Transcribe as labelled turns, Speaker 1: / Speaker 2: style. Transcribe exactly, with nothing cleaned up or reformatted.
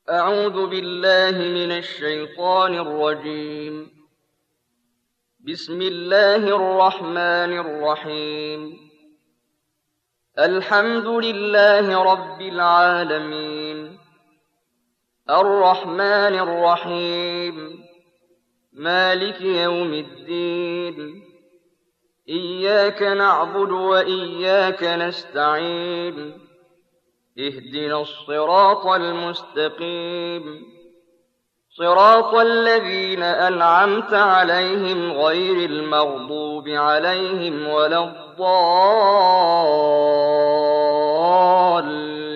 Speaker 1: أعوذ بالله من الشيطان الرجيم. بسم الله الرحمن الرحيم. الحمد لله رب العالمين، الرحمن الرحيم، مالك يوم الدين. إياك نعبد وإياك نستعين. اهدنا الصراط المستقيم، صراط الذين أنعمت عليهم غير المغضوب عليهم ولا الضالين.